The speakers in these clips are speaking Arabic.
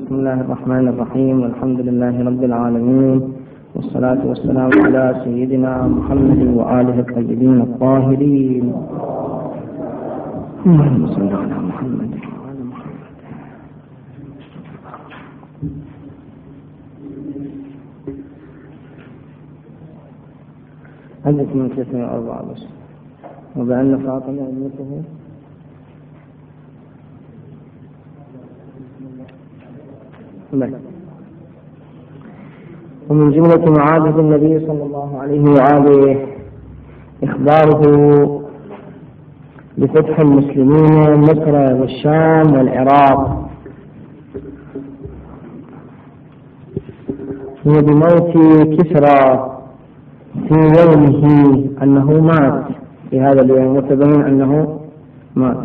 بسم الله الرحمن الرحيم، والحمد لله رب العالمين، والصلاة والسلام على سيدنا محمد وآله الطيبين الطاهرين. اللهم صل على محمد وعلى محمد. عندك من 304 بس، وبأن فاطمة أمته ومن جملة معاجز النبي صلى الله عليه وآله إخباره بفتح المسلمين مصر والشام والعراق، وبموت كسرى في يومه أنه مات في هذا اليوم، وتبين أنه مات،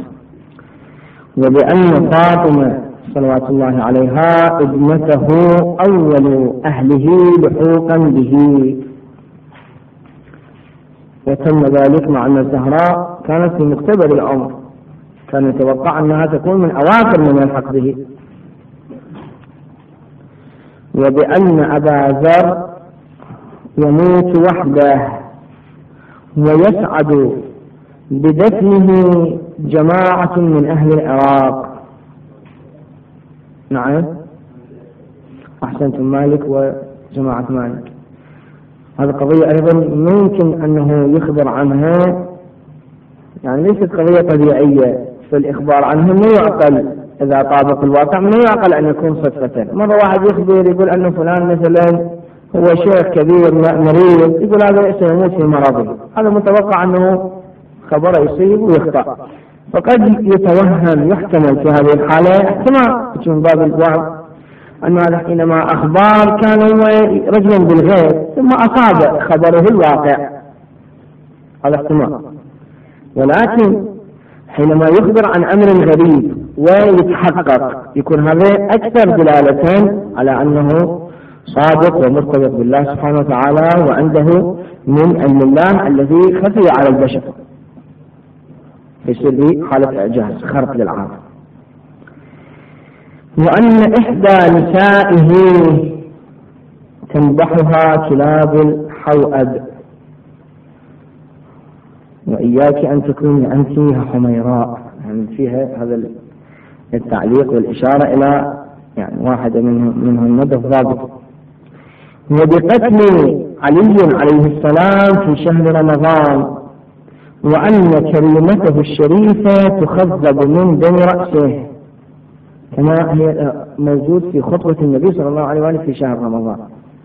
وبأن فاطمة صلوات الله عليها ابنته أول أهله لحوقا به، وتم ذلك مع أن الزهراء كانت في مقتبل العمر، كان يتوقع أنها تكون من أواخر من يلحق به. وبأن أبا ذر يموت وحده ويسعد بدفنه جماعة من أهل العراق. نعم، أحسنتم، مالك وجماعة مالك. هذه قضية أيضا ممكن أنه يخبر عنها، يعني ليست قضية طبيعية، فالإخبار عنها من يعقل إذا طابق الواقع، من يعقل أن يكون صدفة. مرة واحد يخبر يقول أن فلان مثلا هو شيخ كبير مريض، يقول هذا سيموت في مرضه، هذا متوقع أنه خبر يصيب ويخطأ، فقد يتوهم يحتمل في هذه الحالة احتمال من باب الوعظ أن هذا حينما أخبار كان هو رجلا بالغيب ثم أصاب خبره الواقع، هذا احتمال. ولكن حينما يخبر عن أمر غريب ويتحقق يكون هذا أكثر دلالة على أنه صادق ومرتبط بالله سبحانه وتعالى، وعنده من علم الله الذي خفي على البشر، يصير به حالة إعجاز خرق للعادة. وأن إحدى نسائه تنبحها كلاب الحوأد، وإياك أن تكوني أنت حميراء، يعني فيها هذا التعليق والإشارة إلى يعني واحدة منهم بالضبط. وبقتل علي عليه السلام في شهر رمضان، وأن كلمته الشريفة تخضب من دم رأسه، كما هي موجود في خطبة النبي صلى الله عليه وآله في شهر رمضان.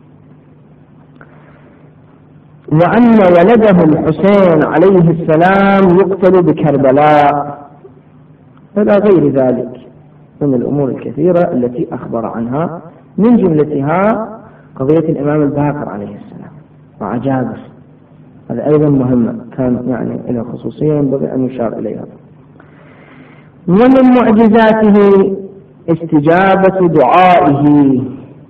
وأن ولده الحسين عليه السلام يقتل بكربلاء، إلى غير ذلك من الأمور الكثيرة التي أخبر عنها، من جملتها قضية الإمام الباقر عليه السلام وعجائبه، هذا أيضا مهمة، كان يعني إلى خصوصية ينبغي أن يشار إليها. ومن معجزاته استجابة دعائه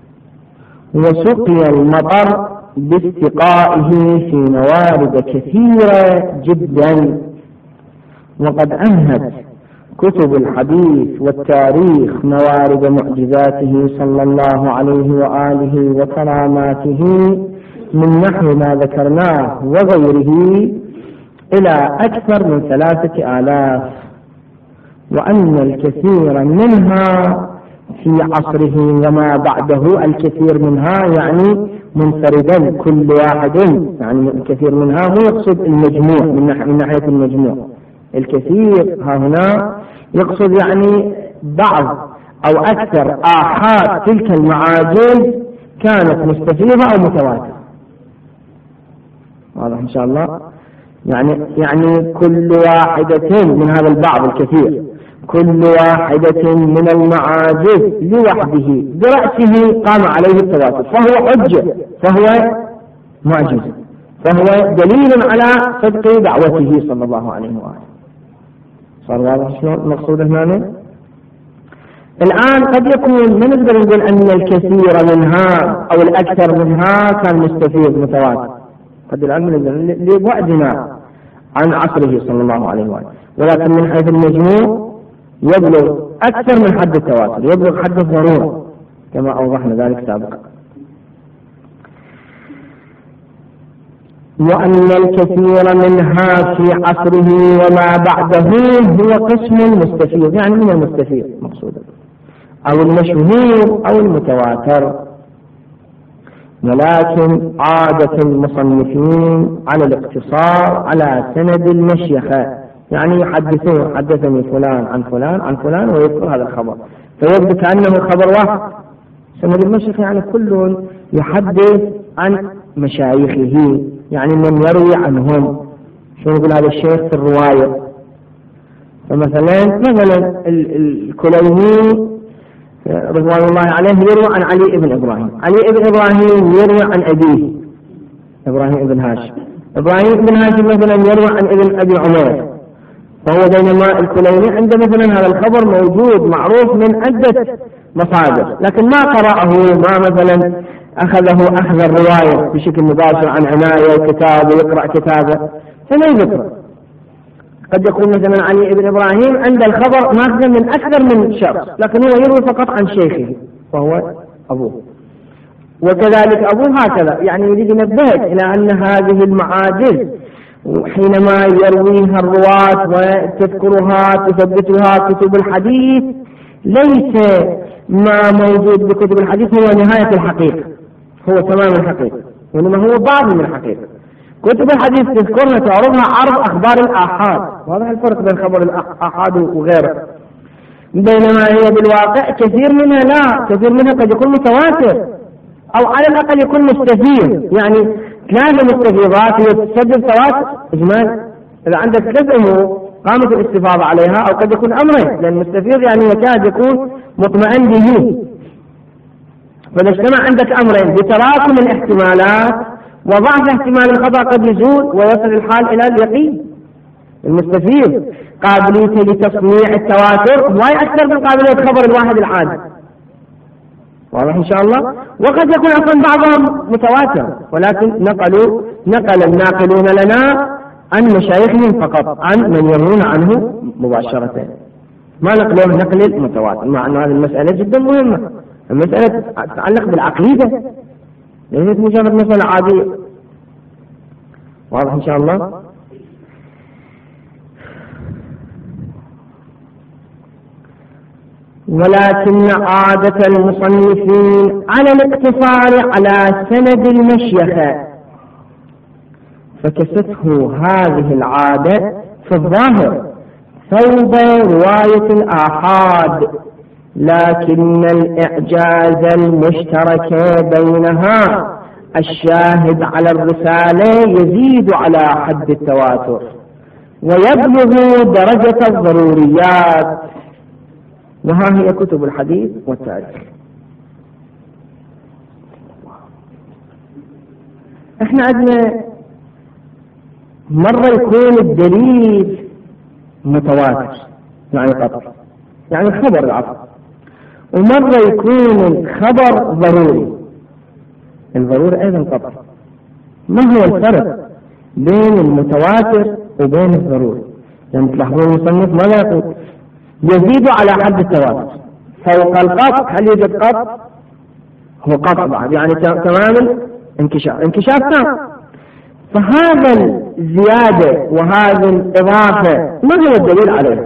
وسقي المطر باستقائه في موارد كثيرة جدا، وقد أنهت كتب الحديث والتاريخ موارد معجزاته صلى الله عليه وآله وكراماته من نحو ما ذكرناه وغيره إلى أكثر من 3000، وأن الكثير منها في عصره وما بعده، الكثير منها يعني منفردا كل واحد، يعني الكثير منها مو يقصد المجموع من ناحية المجموع، الكثير ها هنا يقصد يعني بعض أو أكثر آحاد تلك المعاجز كانت مستفيضة أو متواترة. واضح إن شاء الله؟ يعني كل واحدة من هذا البعض الكثير، كل واحدة من المعاجز لوحده برأسه قام عليه التواتر، فهو حجة، فهو معجز، فهو دليل على صدق دعوته صلى الله عليه وآله. صار واضح شنو المقصود هنا؟ الآن قد يكون ما نقدر نقول أن الكثير منها أو الأكثر منها كان مستفيض متواتر، قد العلم لبعدنا عن عصره صلى الله عليه وآله، ولكن من حيث المجموع يبلغ أكثر من حد التواتر، يبلغ حد الضرورة، كما أوضحنا ذلك سابقا. وأن الكثير منها في عصره وما بعده هو قسم مستفيض، يعني من المستفيض مقصودا أو المشهور أو المتواتر. ولكن عادة المصنفين على الاقتصار على سند المشيخة، يعني يحدثون حدثني فلان عن فلان عن فلان ويذكر هذا الخبر، فيبدو كأنه خبر واحد. سند المشيخة يعني كل يحدث عن مشايخه، يعني من يروي عنهم. شو نقول هذا الشيخ في الرواية؟ فمثلا الكليني رضوان الله عليه يروي عن علي بن إبراهيم، علي بن إبراهيم يروي عن أبيه إبراهيم بن هاشم، إبراهيم بن هاشم مثلا يروي عن ابن أبي عمير. فهو بينما الكليني عنده مثلا هذا الخبر موجود معروف من عدة مصادر، لكن ما قرأه، ما مثلا أخذه أخذ الرواية بشكل مباشر عن عناية وكتاب ويقرأ كتابه، فلا يذكر. قد يكون مثلا علي بن إبراهيم عند الخبر ماخذ من أكثر من شخص، لكن هو يروي فقط عن شيخه وهو أبوه، وكذلك أبوه هكذا. يعني يريد ينبهك إلى أن هذه المعاجز حينما يرويها الرواة وتذكرها تثبتها كتب الحديث ليس ما موجود بكتب الحديث هو نهاية الحقيقة، هو تمام الحقيقة، وإنما هو بعض من الحقيقة. كتب الحديث تذكرها تعرضها عرض أخبار الآحاد، واضح الفرق بين خبر الآحاد وغيره، بينما هي بالواقع كثير منها لا، كثير منها قد يكون متواتر أو على الأقل يكون مستفيض، يعني ثلاثة مستفيضات هي تسبب تواتر إجمال. إذا عندك كذا قامت الاستفاضة عليها، أو قد يكون أمرين، لأن المستفيض يعني يكاد يكون مطمئن به. فإذا اجتمع عندك أمرين بتراكم الاحتمالات وضعف احتمال الخطأ قد يزول ويصل الحال إلى اليقين. المستفيض قابليته لتصنيع التواتر ما أكثر من قابلية خبر الواحد العادي، واضح إن شاء الله. وقد يكون أصلا بعضهم متواتر، ولكن نقل الناقلون لنا عن مشايخهم فقط، عن من يروون عنه مباشرة، ما نقلوه نقل المتواتر. مع أن هذه المسألة جدا مهمة، المسألة تتعلق بالعقيدة ليست مجرد مسألة عادية، واضح إن شاء الله. ولكن عادة المصنفين على الاقتصار على سند المشيخة، فكسته هذه العادة في الظاهر ثوب رواية الآحاد، لكن الإعجاز المشترك بينها الشاهد على الرسالة يزيد على حد التواتر ويبلغ درجة الضروريات، وها هي كتب الحديث والتاريخ. احنا عندنا مرة يكون الدليل متواتر يعني قطع، يعني خبر العصر، ومرة يكون الخبر ضروري، الضروري أيضا قطع. ما هو الفرق بين المتواتر وبين الضروري؟ يعني تلاحظون المصنف ماذا يقول؟ يزيد على حد التواتر فوق القطع. هل يوجد قطع؟ هو قطع بعد، يعني تمام انكشاف تام. فهذا الزيادة وهذه الإضافة ما هو الدليل عليها،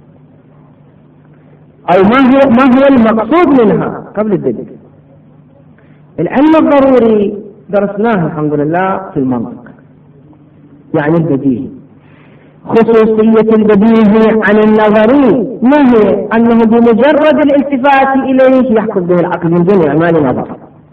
أو ما هو المقصود منها قبل الدليل؟ العلم الضروري درسناه الحمد لله في المنطق، يعني البديهي. خصوصية البديهي عن النظري ما هي؟ أنه بمجرد الالتفات إليه يحكم به العقل من دون إعمال نظر.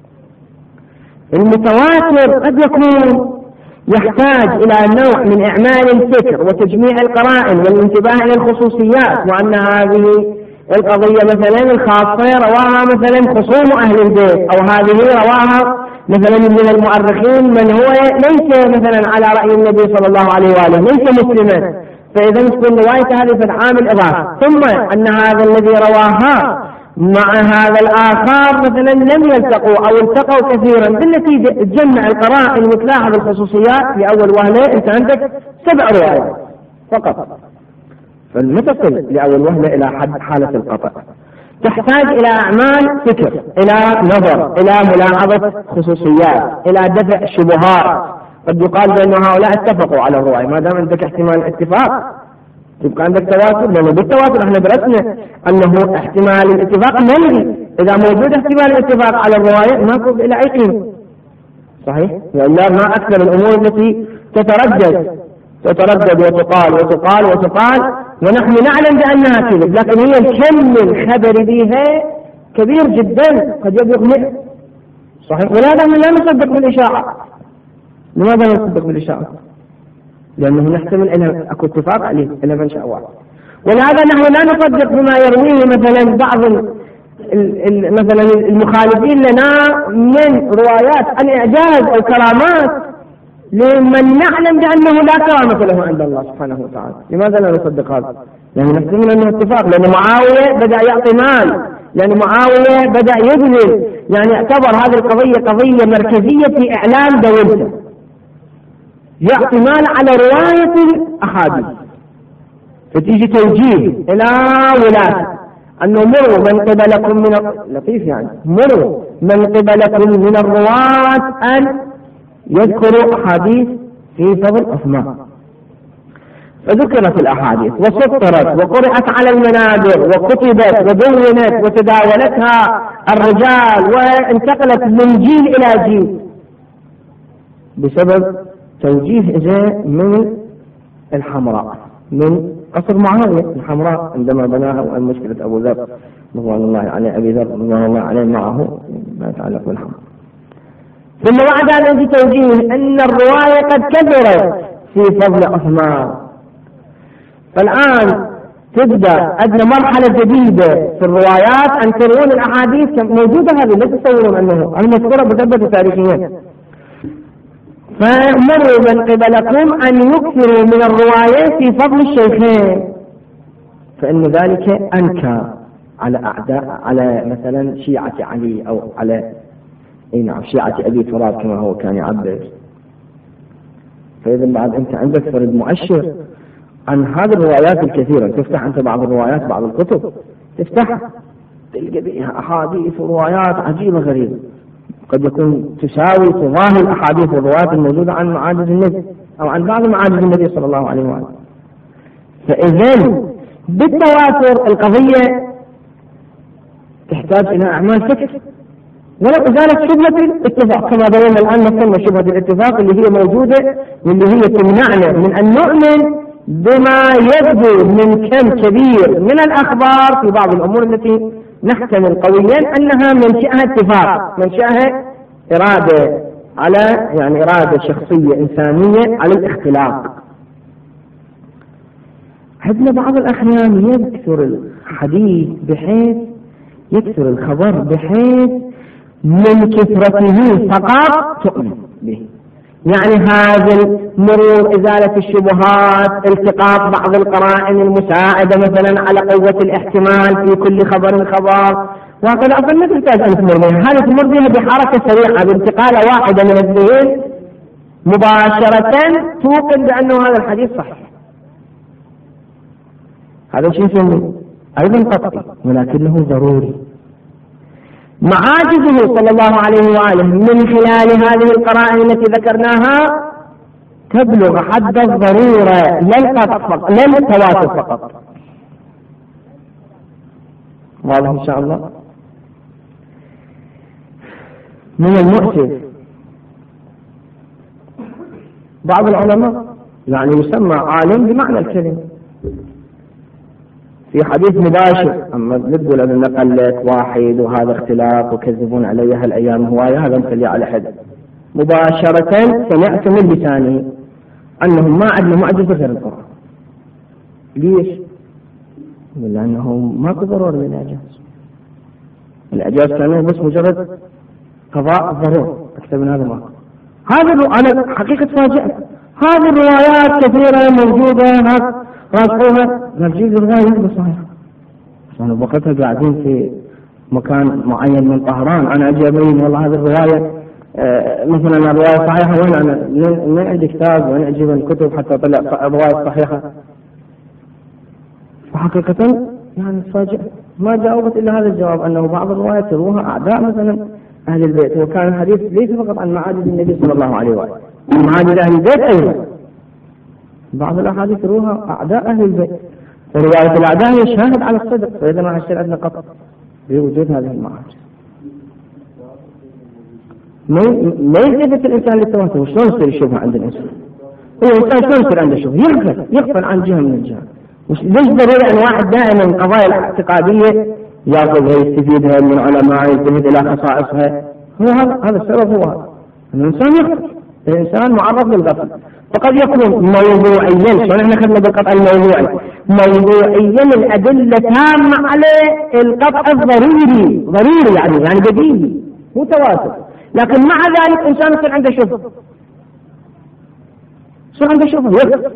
المتواتر قد يكون يحتاج إلى نوع من إعمال الفكر وتجميع القرائن والانتباه إلى الخصوصيات، وأن هذه القضية مثلا الخاصة رواها مثلا خصوم أهل البيت، أو هذه رواها مثلا من المؤرخين من هو ليس مثلا على رأي النبي صلى الله عليه وآله، ليس مسلما، فإذا تكون رواية هذه في عامل إضافة. ثم أن هذا الذي رواها مع هذا الآخر مثلا لم يلتقوا أو التقوا كثيرا، بالنتيجة تجمع القرائن وتلاحظ الخصوصيات في أول وهلة أنت عندك 7 روايات فقط، فالمتصل لأول وهلة إلى حد حالة القطع. تحتاج إلى أعمال فكر، إلى نظر، إلى ملاحظة خصوصيات، إلى دفع الشبهات. قد يقال بأن هؤلاء اتفقوا على الرواية، ما دام عندك احتمال الاتفاق يبقى عندك تواتر، لأنه بالتواتر احنا درسنا أنه احتمال الاتفاق ملغي. إذا موجود احتمال الاتفاق على الرواية ما يكون إلى أي قيمة. صحيح؟ لأن ما أكثر الأمور التي تتردد وتقال وتقال وتقال ونحن نعلم بأنها كذب، لكن هي الكم الخبري بها كبير جدا قد يبلغ 100. صحيح؟ ولهذا لا نصدق بالإشاعة. لماذا لا نصدق بالإشاعة؟ لأنه نحتمل أن أكو اتفاق عليه إلى من شاء الله. ولهذا نحن لا نصدق بما يرويه مثلا بعض مثلا المخالفين لنا من روايات الإعجاز أو كرامات لمن نعلم بأنه لا كرامة له عند الله سبحانه وتعالى. لماذا لا نصدق هذا؟ يعني نحتمل أنه اتفاق، لأن معاوية بدأ يعطي مال، لأن معاوية بدأ يبذل، يعني اعتبر هذه القضية قضية مركزية في إعلام دولته، يعطي مال على رواية الأحاديث. فتيجي توجيه إلى ولاة أنه مروا من قبلكم من لطيف يعني مروا من قبلكم من الرواة أن يذكروا أحاديث في فضل عثمان. فذكرت الأحاديث وسطرت وقرأت على المنابر وكتبت ودونت وتداولتها الرجال وانتقلت من جيل إلى جيل بسبب توجيه إجاء من الحمراء، من قصر معاوية الحمراء عندما بناها، وأن مشكلة أبو ذر رضوان الله عليه، أبي ذر رضوان الله عليه معه ما يتعلق بالحمراء. ثم بعد أن يجي توجيه أن الرواية قد كثرت في فضل عثمان. فالآن تبدأ أدنى مرحلة جديدة في الروايات أن ترون الأحاديث موجودة هذه، لا تتصورون أنه المذكورة مثبتة تاريخيا. فأمروا من قبلكم أن يكثروا من الرواية في فضل الشيخين، فإن ذلك أنكى على أعداء، على مثلا شيعة علي أو على نعم شيعة أبي تراب كما هو كان يعبر. فإذا بعد أنت عندك فرد مؤشر عن هذه الروايات الكثيرة. تفتح أنت بعض الروايات بعض الكتب تفتح تلقى بها أحاديث وروايات عجيبة غريبة، قد يكون تساوي تضاهي الأحاديث والروايات الموجودة عن معاجز النبي أو عن بعض معاجز النبي صلى الله عليه وآله. فإذا بالتواتر القضية تحتاج إلى أعمال فكر ولو إزالة شبهة الاتفاق، كما بينا الآن مثلا شبهة الاتفاق اللي هي موجودة واللي هي تمنعنا من أن نؤمن بما يبدو من كم كبير من الأخبار في بعض الأمور التي نحتمل قويا أنها منشأها اتفاق، منشأها إرادة على يعني إرادة شخصية إنسانية على الاختلاق. عندنا بعض الأحيان يكثر الحديث بحيث يكثر الخبر بحيث من كثرته فقط تؤمن به، يعني هذا المرور إزالة الشبهات، التقاط بعض القرائن المساعدة مثلا على قوة الاحتمال في كل خبر وهكذا. أصلا ما تحتاج أن تمر بها، هذا تمر بها بحركة سريعة بانتقالة واحدة من الذهن مباشرة توقن بأنه هذا الحديث صحيح. هذا شيء أيضا قطعي ولكنه ضروري. معاجزه صلى الله عليه وآله من خلال هذه القرائن التي ذكرناها تبلغ حد الضرورة لا التواتر فقط. واضح إن شاء الله. من المؤسف بعض العلماء يعني يسمى عالم بمعنى الكلمة في حديث مباشر، أما نقول أن نقلت واحد وهذا اختلاف وكذبون علي هالأيام هواية، هذا مثلي على حد مباشرة سمعت من لسانه أنهم ما عندنا معجزة غير القرآن. ليش؟ لأنه ما ضرورة للإعجاز. الإعجاز كان بس مجرد قضاء ضرورة أكثر من هذا ما. هذا أنا حقيقة فاجأت، هذه الروايات كثيرة موجودة راسخوها نجيب الرواية صحيحة. أنا وقتها قاعدين في مكان معين من طهران، أنا أجي أبين والله هذه الرواية مثلا الرواية صحيحة، وين أنا من عندي كتاب وين أجيب الكتب حتى أطلع الرواية صحيحة. فحقيقة يعني فاجأت ما جاوبت إلا هذا الجواب، أنه بعض الروايات يروها أعداء مثلا أهل البيت، وكان الحديث ليس فقط عن معاجز النبي صلى الله عليه وآله، معاجز أهل البيت أيضا. بعض الأحاديث يروها أعداء أهل البيت، ورواية الأعداء هي شاهد على الصدق، فإذا ما عندنا قطع بوجود هذه المعاجز. ما يلتفت الإنسان للتواتر. وشلون يصير الشبهة عند الإنسان؟ هو الإنسان شلون يصير عنده شبهة؟ يغفل عن جهة من الجهات. ليش ضروري أن واحد دائما القضايا الاعتقادية يأخذها يستفيدها من العلماء، يلتفت إلى خصائصها؟ هو هذا السبب، هو هذا الإنسان يغفل، الإنسان معرض للغفل. فقد يكون موضوعيا، شلون احنا أخذنا بالقطع الموضوعي، موضوعيا الأدلة تامة عليه، القطع ضروري يعني بديهي متواتر، لكن مع ذلك إنسان يصير عنده شبهة، يغفل.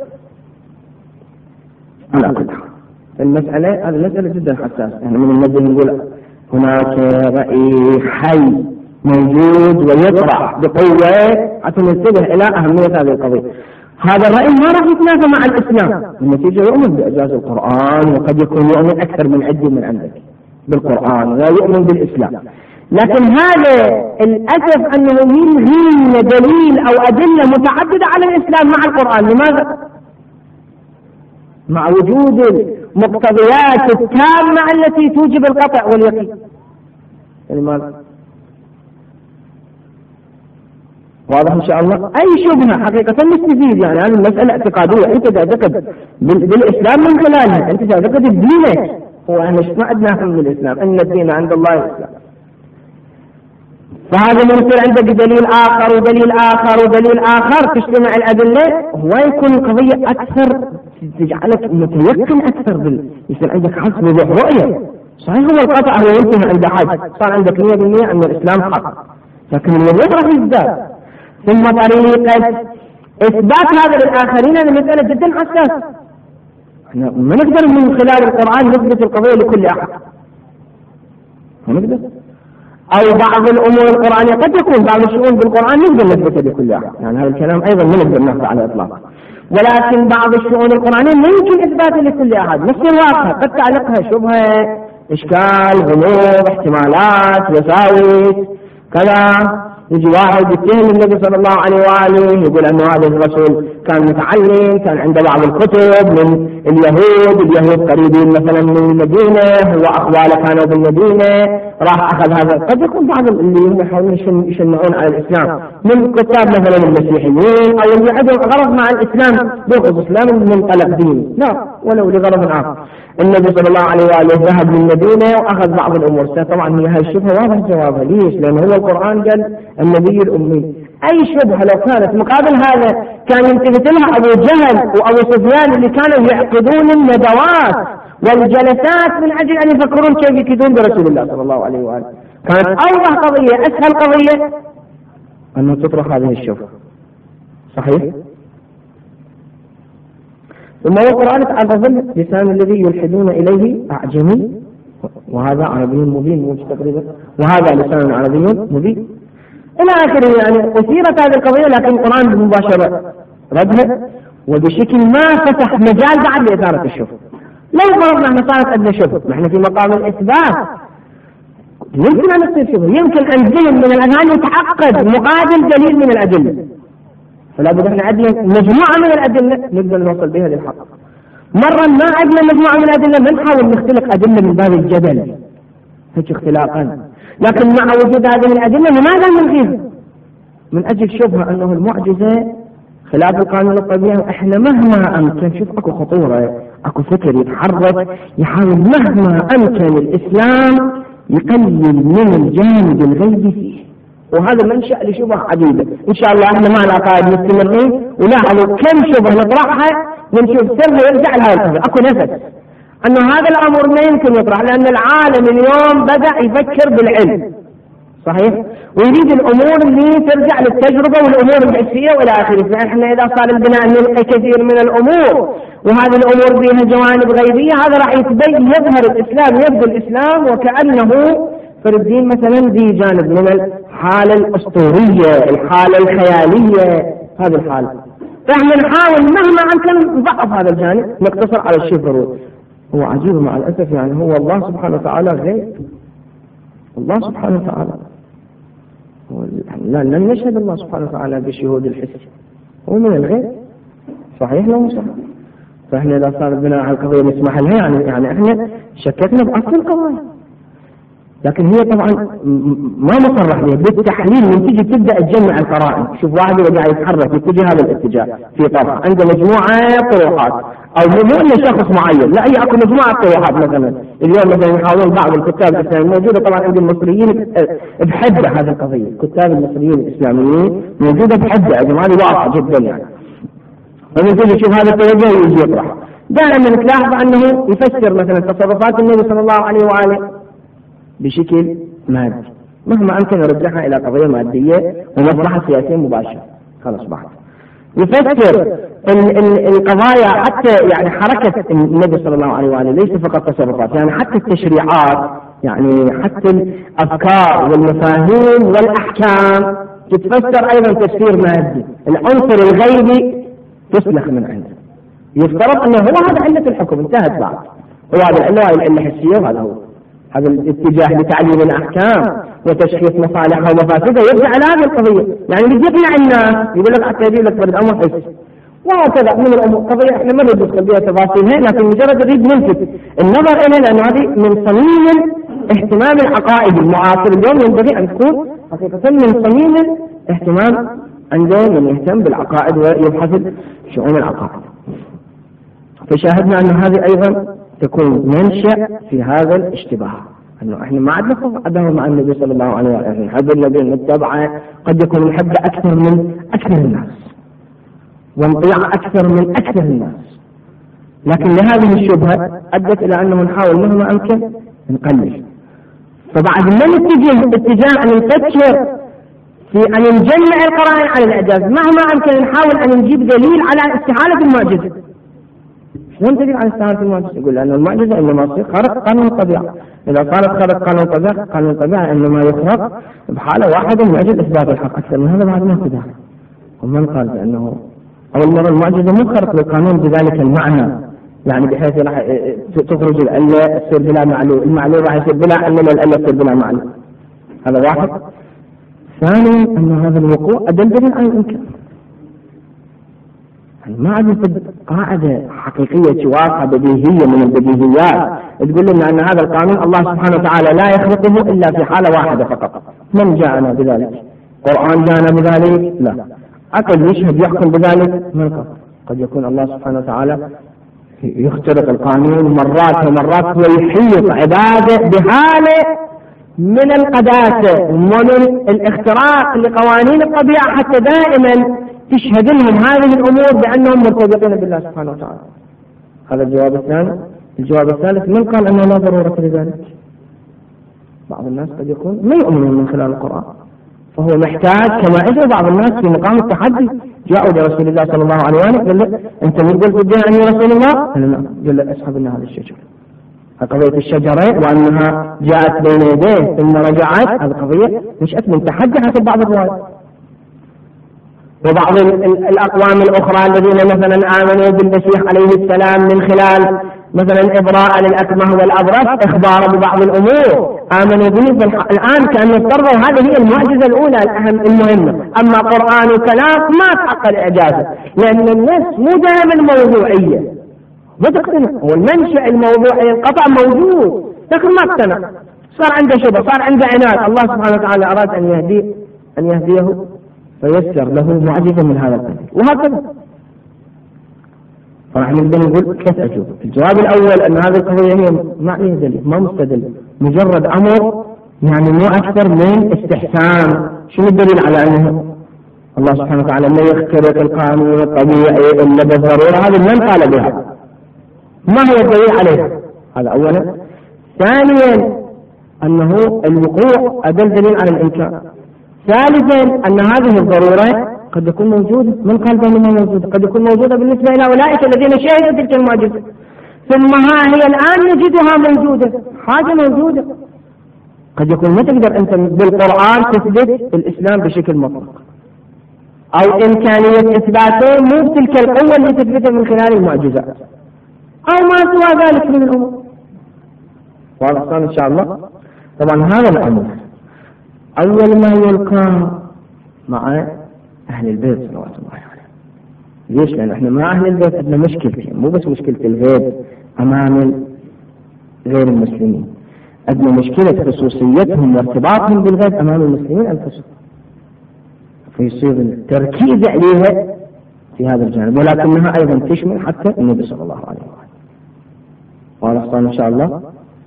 على كل حال هذه المسألة جدا حساسة. يعني من المجد نقول هناك رأي حي موجود ويطرح بقوة حتى ننتبه إلى أهمية هذه القضية. هذا الرأي ما راح يتنافى مع الإسلام، النتيجة يؤمن بإعجاز القرآن، وقد يكون يؤمن أكثر من عدة من عندك بالقرآن ولا يؤمن بالإسلام. لكن هذا الأسف أنه يلغي دليل أو أدلة متعددة على الإسلام مع القرآن. لماذا؟ مع وجود المقتضيات التامة التي توجب القطع واليقين. لماذا؟ واضح إن شاء الله؟ أي شبهة حقيقة نستفيد، يعني هذه المسألة اعتقادية، أنت تعتقد بالإسلام من خلالها، أنت تعتقد بدينك، وأنا ما عندنا من الإسلام، أن الدين عند الله الإسلام. فهذا ممكن عندك دليل آخر ودليل آخر ودليل آخر، تجتمع الأدلة ويكون القضية أكثر، تجعلك متيقن أكثر يصير عندك حسب رؤية. صحيح هو القطع هو ينتهي عند حد، صار عندك 100% أن الإسلام حق، لكن الوضوح راح يزداد. ثم طريقة إثبات هذا للآخرين هذه مسألة جدا حساسة. احنا ما نقدر من خلال القرآن نثبت القضية لكل أحد، ما نقدر. أو بعض الأمور القرآنية قد يكون بعض الشؤون بالقرآن نقدر نثبتها لكل أحد، يعني هذا الكلام أيضا ما نقدر ناخذه على الإطلاق، ولكن بعض الشؤون القرآنية لا يمكن إثباتها لكل أحد. نفس الواقع قد تعلقها شبهة، إشكال، غموض، احتمالات، وساوس كذا. يجي واحد يتهم النبي صلى الله عليه وآله، يقول أنه هذا الرسول كان متعلم، كان عنده بعض الكتب من اليهود قريبين مثلا من المدينة، هو أخواله كانوا بالمدينة، راح أخذ هذا. قد يكون بعض اللي يحاولون يشنعون على الإسلام من كتاب مثلا المسيحيين، أو اللي عندهم غرض مع الإسلام بغض الإسلام من منطلق ديني، لا ولو لغرض آخر. النبي صلى الله عليه وآله ذهب للمدينة وأخذ بعض الأمور. طبعا هي هاي الشبهة واضح جوابها، ليش؟ لأن هو القرآن قال النبي الأمي. أي شبهة لو كانت مقابل هذا كان يلتفت لها أبو جهل وأبو سفيان اللي كانوا يعقدون الندوات والجلسات من أجل أن يفكرون كيف يكيدون برسول الله صلى الله عليه وآله. كانت أوضح قضية، أسهل قضية أن تطرح هذه الشبهة. صحيح؟ ثم هو القرآن تعرض لسان الذي يلحدون إليه أعجمي وهذا عربي مبين، مش تقريبا، وهذا لسان عربي مبين إلى آخره. يعني أثيرت هذه القضية، لكن القرآن بمباشرة ردها وبشكل ما فتح مجال بعد لإثارة الشبهة. لو فرضنا احنا صارت عندنا شبهة، نحن في مقام الإثبات يمكن أن تصير شبهة، يمكن أن ذهن من الأذهان يتعقد مقابل دليل من الأدلة، فلا بد احنا عندنا مجموعة من الأدلة نقدر نوصل بها للحق. مرة ما عندنا مجموعة من الأدلة ما نحاول نختلق أدلة من باب الجدل هيك اختلاقا، لكن مع وجود هذه الأدلة لماذا نلغيها؟ من أجل شبهة أنه المعجزة خلاف القانون الطبيعي. احنا مهما أمكن، شوف أكو خطورة، أكو فكر يتحرك يحاول مهما أمكن الإسلام يقلل من الجانب الغيبي فيه، وهذا منشأ لشبه عديدة. إن شاء الله احنا معنا قائد مستمرين ولاحظوا كم شبه نطرحها ونشوف سرها يرجع لهذا الأمر. أكو نفس أنه هذا الأمر ما يمكن يطرح، لأن العالم اليوم بدأ يفكر بالعلم، صحيح، ويريد الأمور اللي ترجع للتجربة والأمور الحسية وإلى آخره. فإحنا إذا صار البناء نلقى كثير من الأمور وهذه الأمور بها جوانب غيبية، هذا راح يظهر الإسلام، يبدو الإسلام وكأنه فالدين مثلا ذي جانب من الحالة الأسطورية، الحالة الخيالية، هذه الحالة. فإحنا نحاول مهما أمكن نضعف هذا الجانب، نقتصر على الشيء الضروري. هو عجيب مع الأسف، يعني هو الله سبحانه وتعالى غيب، الله سبحانه وتعالى لا لن نشهد الله سبحانه وتعالى بشهود الحس، هو من الغيب صحيح لو مش صحيح. فإحنا إذا صار بنا على القضية نسمح لها، يعني إحنا شككنا بأصل القضايا، لكن هي طبعا ما مصرح بها بالتحليل. من تيجي تبدأ تجمع القرائن، شوف واحد قاعد يتحرك يتجه هذا الاتجاه في طرح عنده مجموعة طروحات، أو مو إلا شخص معين، لا هي أكو مجموعة طروحات. مثلا اليوم مثلا يحاولون بعض الكتاب الإسلاميين موجودة طبعا عند المصريين بحدة، هذه القضية الكتاب المصريين الإسلاميين موجودة بحدة، هذه واضحة جدا يعني. فنقول يشوف هذا التوجه ويجي يطرح. دائما تلاحظ أنه يفسر مثلا تصرفات النبي صلى الله عليه وآله بشكل مادي، مهما أمكن يرجعها إلى قضية مادية ومصلحة سياسية مباشرة. خلاص بعد يفسر القضايا، حتى يعني حركة النبي صلى الله عليه وآله ليس فقط تصرفات، يعني حتى التشريعات، يعني حتى الأفكار والمفاهيم والأحكام تتفسر أيضا تفسير مادي. العنصر الغيبي تسلخ من عنده، يفترض أنه هو هذا علة الحكم انتهت بعد، هو هذا العلة وهي العلة الحسية، وهذا هو هذا الاتجاه لتعليل الأحكام وتشخيص مصالحها ومفاسدها يرجع على هذه القضية. يعني بدي يقنع الناس، يقول لك حتى يجيب لك فرد أمر حس وهكذا من الأمور. قضية احنا ما نريد ندخل بها تفاصيلها، لكن مجرد نريد نلفت النظر إليها، لأن هذه من صميم اهتمام العقائد المعاصر اليوم. ينبغي أن تكون حقيقة من صميم اهتمام عندهم من يهتم بالعقائد ويبحث شؤون العقائد. فشاهدنا أن هذه أيضا تكون منشأ في هذا الاشتباه، أنه إحنا ما عندنا عداوة مع النبي صلى الله عليه وسلم. هذا الذي نتبعه قد يكون نحب أكثر من أكثر الناس ونطيع أكثر من أكثر الناس، لكن لهذه الشبهة أدت إلى أنه نحاول مهما أمكن نقلل. فبعد ما نتجه اتجاه أن نفكر في أن نجمع القرائن على الإعجاز، مهما أمكن نحاول أن نجيب دليل على استحالة المعجزة. شلون دليل على استحالة المعجزة؟ يقول لأن المعجزة إنما تصير خارق قانون الطبيعة، إذا صارت خارق قانون الطبيعة إنما يخرق بحالة واحدة من أجل إثبات الحق، أكثر من هذا بعد ما ابتدأ. ومن قال بأنه أول مرة المعجزة مو خارق للقانون بذلك المعنى، يعني بحيث راح تخرج العلة تصير بلا معلول، المعلول راح يصير بلا علة، العلة تصير بلا معلول. هذا واحد. ثانيا أن هذا الوقوع دليل على الإمكان، ما عاد قاعدة حقيقية واضحة بديهية من البديهيات تقول لنا أن هذا القانون الله سبحانه وتعالى لا يخلقه إلا في حالة واحدة فقط. من جاءنا بذلك؟ قرآن جاءنا بذلك؟ لا. عقل يشهد يحكم بذلك؟ من قبل. قد يكون الله سبحانه وتعالى يخترق القانون مرات ومرات ويحيط عباده بحالة من القداسة ومن الاختراق لقوانين الطبيعة، حتى دائما تشهد لهم هذه الأمور بأنهم مرتبطين بالله سبحانه وتعالى. هذا الجواب الثاني. الجواب الثالث، من قال أنه لا ضرورة لذلك؟ بعض الناس قد يكون ما يؤمنون من خلال القرآن، فهو محتاج كما إجا بعض الناس في مقام التحدي. جاءوا لرسول الله صلى الله عليه وسلم قال له أنت من قلت بدي أني رسول الله؟ قال لا. قال له أسحب لنا هذه الشجرة، قضية الشجرة وأنها جاءت بين يديه ثم رجعت، هذه قضية نشأت من تحدي حسب بعض الروايات. وبعض الأقوام الأخرى الذين مثلا آمنوا بالمسيح عليه السلام من خلال مثلا إبراء للأكمه والأبرص، إخبار ببعض الأمور آمنوا به. الآن كأنه افترضوا هذه هي المعجزة الأولى الأهم المهمة، أما قرآن وكلام ما تحقق إعجازه، لأن الناس مو دائما موضوعية ما تقتنع، هو المنشأ الموضوعي القطع موجود لكن ما اقتنع، صار عنده شبه، صار عنده عناد. الله سبحانه وتعالى أراد أن يهديه فيسر له معجزة من هذا القبيل، وهكذا. فنحن نقدر نقول كيف أجوب؟ الجواب الأول أن هذه القضية هي ما عليها دليل، ما مستدل، مجرد أمر يعني مو أكثر من استحسان. شنو الدليل على أنه الله سبحانه وتعالى لا يخترق القانون الطبيعي إلا بالضرورة؟ هذا من قال بها؟ ما هو الدليل عليها؟ هذا أولا. ثانيا أنه الوقوع أدل دليل على الإمكان. ثالثا أن هذه الضرورة قد يكون موجودة، من قال بأنها موجودة؟ قد يكون موجودة بالنسبة إلى أولئك الذين شهدوا تلك المعجزة، ثم ها هي الآن نجدها موجودة، حاجة موجودة. قد يكون ما تقدر أنت بالقرآن تثبت الإسلام بشكل مطلق، أو إمكانية إثباته مو بتلك القوة اللي تثبتها من خلال المعجزات. أو ما سوى ذلك من الأمور. واضح إن شاء الله. طبعا هذا الأمر أول ما يلقى مع أهل البيت صلوات الله عليهم. ليش؟ لأن إحنا مع أهل البيت عندنا مشكلتين، مو بس مشكلة الغيب أمام غير المسلمين، عندنا مشكلة خصوصيتهم وارتباطهم بالغيب أمام المسلمين أنفسهم، فيصير التركيز عليها في هذا الجانب، ولكنها أيضا تشمل حتى النبي صلى الله عليه وسلم. واضح إن شاء الله.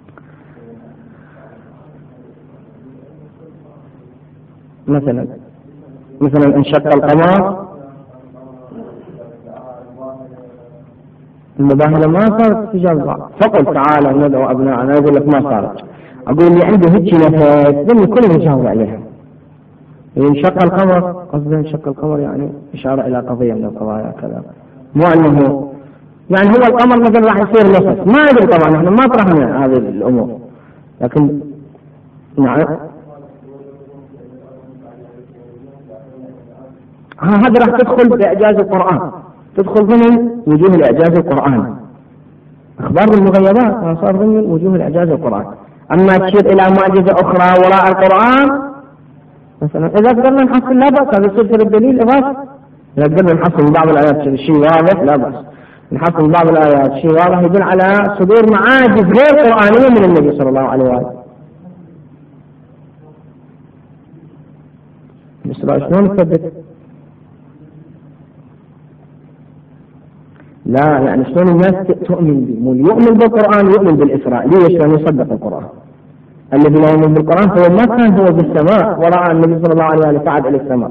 مثلا انشق القمر، المباهلة ما صارت استجابة، فقل تعالى ندعو أبناءنا، يقول لك ما صارت. أقول اللي عنده هيك نفس ذم كلهم يجاوب عليها. انشق القمر، قصده انشق القمر يعني إشارة إلى قضية من القضايا كذا، مو أنه يعني هو القمر مثلا راح يصير نفس، ما أدري طبعا احنا ما طرحنا هذه الأمور، لكن نعم هذا راح تدخل بإعجاز القرآن، تدخل ضمن وجوه الإعجاز القرآن. أخبار المغيبات صار ضمن وجوه الإعجاز القرآن. أما تشير إلى معجزة أخرى وراء القرآن مثلا إذا قدرنا نحصل لا بأس، هذا يصير الدليل إضافي. إذا قدرنا نحصل بعض الآيات شيء واضح لا بأس، نحصل بعض الآيات شيء واضح يدل على صدور معاجز غير قرآنية من النبي صلى الله عليه وآله. شلون نثبت؟ لا يعني شلون الناس تؤمن به؟ يؤمن بالقرآن يؤمن بالإسراء، ليش؟ لأنه يصدق القرآن. الذي لا يؤمن بالقرآن هو ما كان هو بالسماء وراء النبي صلى الله عليه وسلم صعد إلى السماء.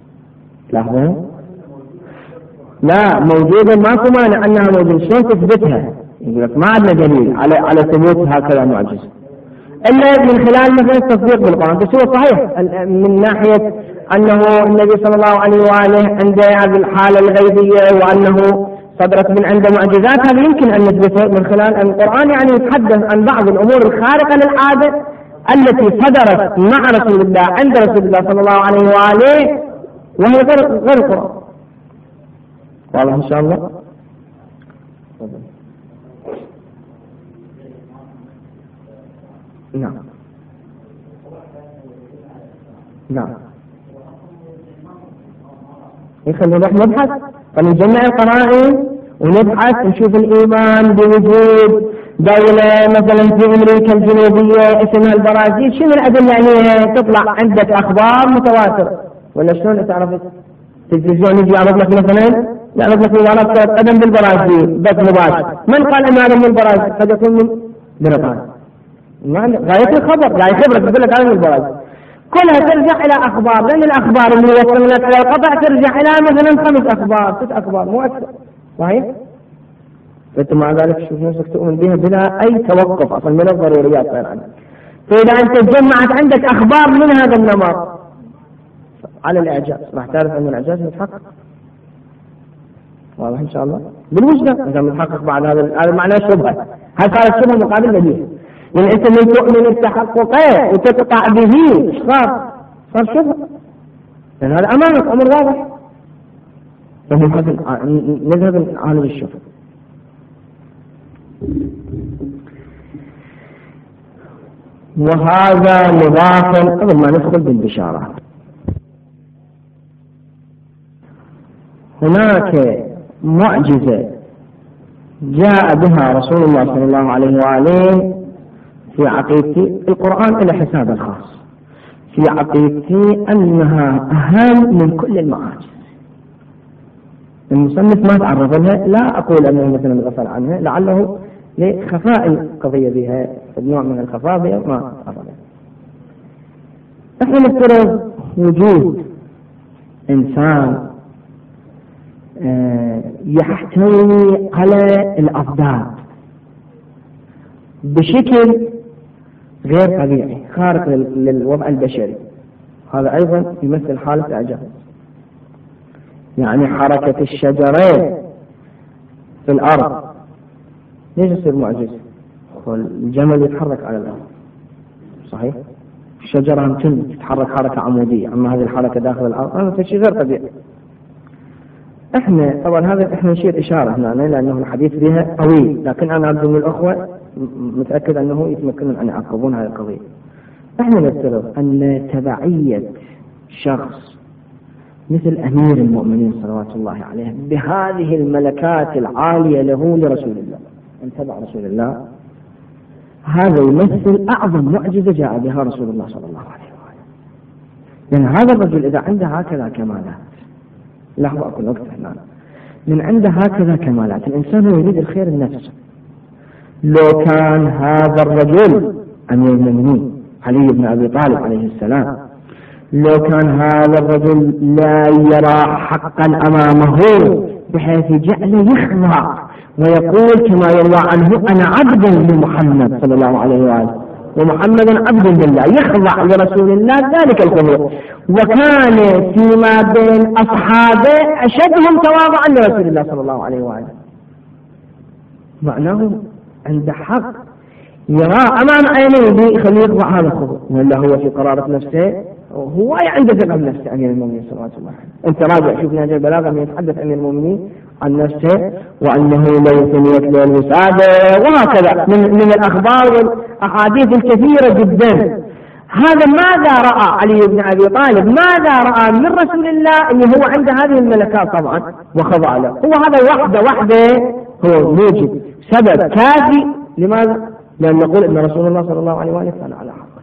لا موجودة، ماكو مانع أنها موجودة، شلون تثبتها؟ يقول لك ما عندنا دليل على ثبوت هكذا معجزة إلا من خلال مثلا التصديق بالقرآن. بس هو صحيح من ناحية أنه النبي صلى الله عليه وآله عنده هذه الحالة الغيبية وأنه صدرت من عنده معجزات، هذا يمكن أن نثبته من خلال أن القرآن يعني يتحدث عن بعض الأمور الخارقة للعادة التي صدرت مع رسول الله عند رسول الله صلى الله عليه وآله وهي غير القرآن. واضح إن شاء الله. نعم يخلي نروح نبحث، فنجمع القرائن ونبحث نشوف الإيمان بوجود دولة مثلا في أمريكا الجنوبية اسمها البرازيل، شنو الأدلة عليها؟ تطلع عندك أخبار متواترة ولا شلون تعرف؟ التلفزيون يجي يعرض لك مثلا يعرض لك مباراة قدم بالبرازيل بس مباشر، من قال أن هذا من البرازيل؟ قد يكون من بريطانيا، غاية الخبر لا يخبرك يقول لك هذا من البرازيل. كلها ترجع إلى أخبار، لأن الأخبار اللي وصلت إلى القطع ترجع إلى مثلا 5 أخبار 6 أخبار مو أكثر، صحيح؟ فأنت مع ذلك شوف نفسك تؤمن بها بلا أي توقف، أصلا من الضروريات غير عنها. فإذا أنت جمعت عندك أخبار من هذا النمط على الإعجاز راح تعرف أن الإعجاز متحقق. واضح إن شاء الله؟ بالوجدة إذا متحقق بعد هذا معناه شبهة، هل صارت شبهة مقابل بديهة؟ يعني أنت من تؤمن التحقق وتقطع به صار شبهة، لأن هذا أمامك أمر واضح. نذهب نعالج الشبهة. وهذا مضاف قبل ما ندخل بالبشارة. هناك معجزة جاء بها رسول الله صلى الله عليه وآله في عقيدتي القرآن إلى حساب الخاص، في عقيدتي أنها أهم من كل المعاجز. المصنف ما تعرض لها، لا أقول أنه مثلا غفل عنها، لعله لخفاء القضية بها نوع من الخفاء بها ما تعرض لها. نحن نفترض وجود إنسان يحتوي على الأضداد بشكل غير طبيعي خارق للوضع البشري، هذا أيضا يمثل حالة إعجاز. يعني حركة الشجرة في الأرض ليش يصير معجزة؟ الجمل يتحرك على الأرض صحيح؟ الشجرة يمكن تتحرك حركة عمودية، أما هذه الحركة داخل الأرض هذا شيء غير طبيعي. احنا طبعا هذا احنا نشير اشاره هنا لانه الحديث بها طويل، لكن انا ارجو من الاخوه متاكد انه يتمكنون ان يعقبون هذه القضيه. احنا نفترض ان تبعيه شخص مثل امير المؤمنين صلوات الله عليه بهذه الملكات العاليه له لرسول الله، ان تبع رسول الله، هذا يمثل اعظم معجزه جاء بها رسول الله صلى الله عليه وآله. لان هذا الرجل اذا عنده هكذا كمالات، لحظه اكون وقت هنا، من عنده هكذا كمالات، الانسان هو يريد الخير لنفسه. لو كان هذا الرجل امير المؤمنين علي بن ابي طالب عليه السلام، لو كان هذا الرجل لا يرى حقا امامه بحيث جعله يخضع ويقول كما يروى عنه انا عبد لمحمد صلى الله عليه واله ومحمد عبد لله، يخضع لرسول الله ذلك الخضوع، وكان فيما بين اصحابه اشدهم تواضعا لرسول الله صلى الله عليه واله. معناه عند حق يرى امام عينيه يخليه يخضع هذا الخضوع، ولا هو في قرارة نفسه هو عنده ثقة بنفسه امير المؤمنين صلى الله عليه وسلم. انت راجع شوف نهج البلاغه من يتحدث امير المؤمنين عن نفسه وانه ليس يتلو الوساده وهكذا من الاخبار والاحاديث الكثيره جدا. هذا ماذا راى علي بن ابي طالب؟ ماذا راى من رسول الله اللي هو عنده هذه الملكات طبعا وخضع له؟ هو هذا وحده هو موجب سبب كافي. لماذا؟ لان نقول ان رسول الله صلى الله عليه واله كان على حق.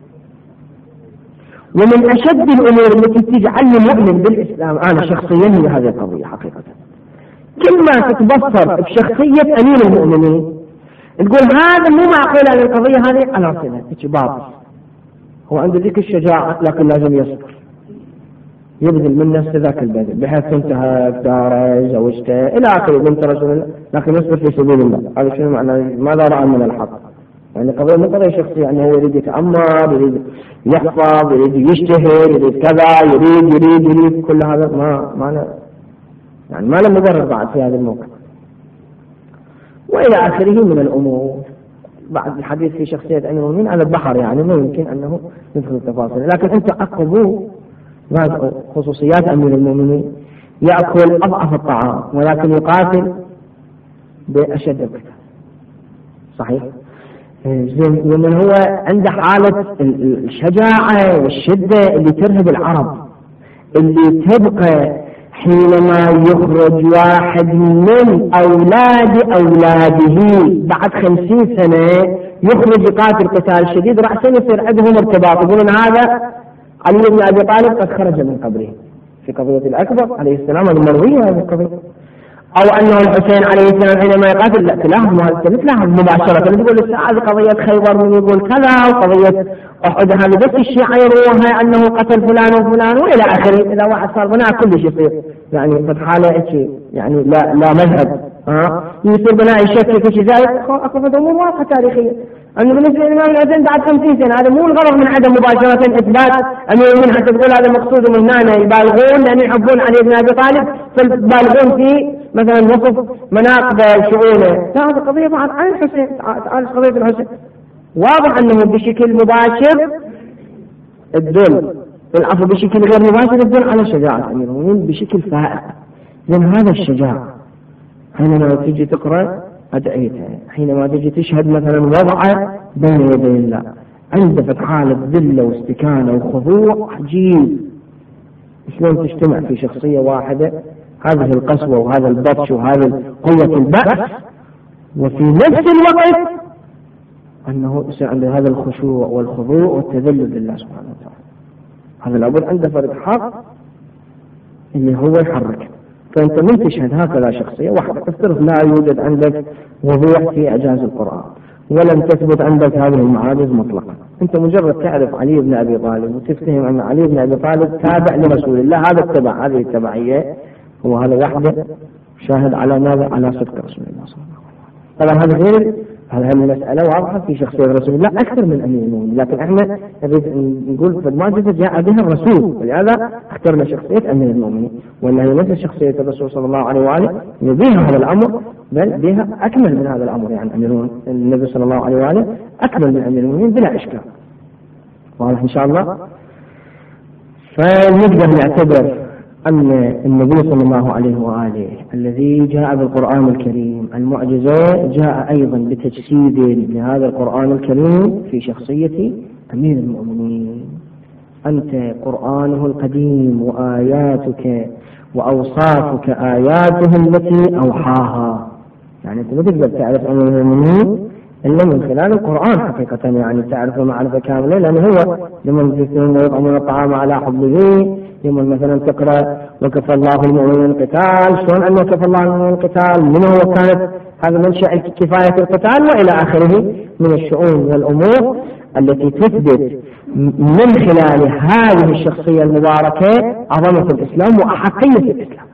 ومن أشد الأمور التي تجعل المؤمن بالإسلام أنا شخصيا هي هذه القضية حقيقة. كل ما تتبصر بشخصية أمير المؤمنين تقول هذا مو معقول أن القضية هذه على صلة باطل. هو عنده ذيك الشجاعة لكن لازم يصبر، يبذل من نفسه ذاك البذل بحيث تنتهك داره زوجته إلى آخره بنت رسول الله، لكن يصبر في سبيل الله. هذا شنو معنى؟ ماذا رأى من الحق؟ يعني قضية مو قضية شخصية، يعني هو يريد يتأمر، يريد يحفظ، يريد يجتهد، يريد كذا، يريد كل هذا ما له مبرر بعد في هذا الموقف. وإلى آخره من الأمور. بعد الحديث في شخصية أمير المؤمنين على البحر يعني ما يمكن أنه يدخل التفاصيل، لكن أنت أقبوا خصوصيات أمير المؤمنين. يأكل أضعف الطعام ولكن يقاتل بأشد القتال. صحيح؟ ومن هو عنده حالة الشجاعة والشدة اللي ترهب العرب، اللي تبقى حينما يخرج واحد من أولاده بعد 50 سنة يخرج يقاتل قتال شديد رأسا يصير عندهم ارتباط، يقولون هذا علي بن أبي طالب قد خرج من قبره في قضية الأكبر عليه السلام. المروية هذه القضية. أو أنه الحسين عليه السلام حينما يقاتل لا تلاحظ مباشرة تقول هذه قضية خيبر من يقول كذا، وقضية أحد هذه بس الشيعة يروها أنه قتل فلان وفلان وإلى آخره. إذا واحد صار بناء كل شيء يصير يعني قد حالة يعني لا مذهب يصير بناء الشك في شيء زائد. أخذ أمور واضحة تاريخية أنه بالنسبة للإمام الحسين بعد 50 سنة هذا مو الغرض من عدم مباشرة إثبات أمير حتى تقول هذا مقصود من هنا يبالغون لأن يحبون علي بن أبي طالب فالبالغون في مثلا وصف مناقب شؤونه. هذه قضية بعد عن الحسين. تعال قضية الحسين واضح أنه بشكل مباشر الدل العفو بشكل غير مباشر الدل على شجاعة أمير المؤمنين بشكل فائق. لأن هذا الشجاعة حينما تجي تقرأ أدعيتها، حينما تجي تشهد مثلا وضعه بين يدي الله عنده حالة ذلة واستكانة وخضوع عجيب. شلون تجتمع في شخصية واحدة هذه القسوة وهذا البطش وهذا قوة البأس، وفي نفس الوقت أنه عنده هذا الخشوع والخضوع والتذلل لله سبحانه وتعالى. هذا لابد عنده فرد حق اللي هو يحرك. فأنت من تشهد هكذا شخصية واحدة افترض لا يوجد عندك وضوح في إعجاز القرآن ولم تثبت عندك هذه المعاجز مطلقا، أنت مجرد تعرف علي بن أبي طالب وتفهم أن علي بن أبي طالب تابع لرسول الله، هذا التبع هذه التبعية هو هذا وحده شاهد على ماذا؟ على صدق رسول الله صلى الله عليه وسلم. طبعا هذا غير هذه المسألة واضحة في شخصية رسول الله أكثر من أمير المؤمنين، لكن احنا نريد نقول في المعجزة جاء بها الرسول، ولهذا اخترنا شخصية أمير المؤمنين، ولا هي مثل شخصية الرسول صلى الله عليه وآله بها هذا الأمر، بل بها أكمل من هذا الأمر. يعني أمير النبي صلى الله عليه وآله أكمل من أمير المؤمنين بلا إشكال. واضح إن شاء الله. فنقدر نعتبر أن النبي صلى الله عليه وآله الذي جاء بالقرآن الكريم المعجزة جاء أيضا بتجسيد لهذا القرآن الكريم في شخصية أمير المؤمنين. أنت قرآنه القديم وآياتك وأوصافك آياته التي أوحاها. يعني أنت ما تقدر تعرف أمير المؤمنين إلا من خلال القرآن حقيقة، يعني تعرف معرفة كاملة، لأنه هو لمن يكون يطعمون الطعام على حبه، يوم مثلا تقرأ وكفى الله المؤمنين القتال، شلون أنه كفى الله المؤمنين القتال، من هو كانت هذا منشأ كفاية القتال وإلى آخره من الشؤون والأمور التي تثبت من خلال هذه الشخصية المباركة عظمة الإسلام وأحقية الإسلام.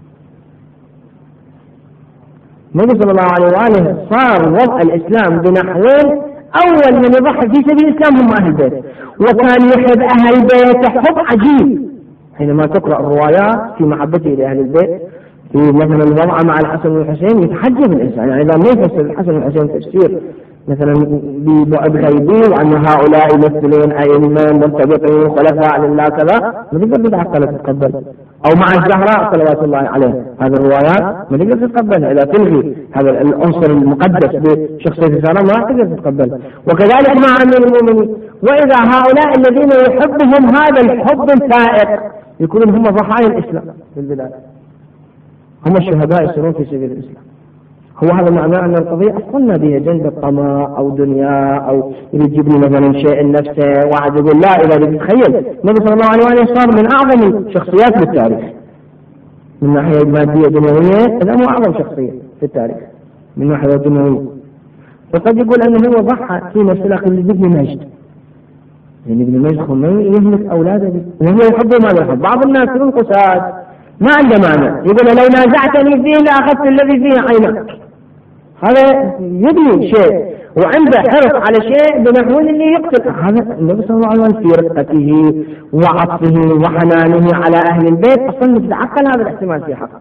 النبي صلى الله عليه وآله صار وضع الإسلام بنحوين: أول من يضحي في سبيل الإسلام هم أهل البيت، وكان يحب أهل البيت حب عجيب. حينما تقرأ الروايات في محبته لأهل البيت، في مثلا الوضع مع الحسن والحسين يتحجب الإنسان، يعني إذا ما يفسر الحسن والحسين تفسير مثلا ببعد غيبي وأن هؤلاء يمثلون أئمة مرتبطين خلفاء لله كذا، ما تقدر تتعقل تتقبل. أو مع الزهراء صلوات الله عليه، هذه الروايات ما تقدر تتقبلها إذا تلغي هذا العنصر المقدس بشخصية الزهراء ما تقدر تتقبل. وكذلك مع أمير المؤمنين، وإذا هؤلاء الذين يحبهم هذا الحب الفائق يكونون هم ضحايا الإسلام في البلاد، هم الشهداء يصيرون في سبيل الإسلام. هو هذا معناه أن القضية أصلنا بها جنب الطمع أو دنيا أو يجيب لي مثلا شيء نفسه. واحد يقول لا، إذا تتخيل النبي صلى الله عليه وآله صار من أعظم الشخصيات في التاريخ من ناحية مادية دنيوية، إذا مو أعظم شخصية في التاريخ من ناحية دنيوية. وقد يقول أنه هو ضحى في نفس الأخ لابن مجد، يعني ابن مجد خميني يهلك أولاده وهو يحب ما يحب. بعض الناس يقولون قساد ما عنده معنى، يقول لو نازعتني فيه لأخذت الذي فيه عينك. هذا يبني شيء وعنده حرص على شيء بنحو اللي يقتل. هذا النبي صلى الله عليه وسلم في رقته وعطفه وحنانه على أهل البيت أصلا نتعقل هذا الاحتمال في حقه.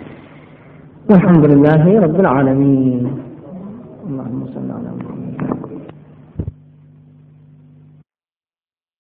والحمد لله رب العالمين. اللهم صل على محمد.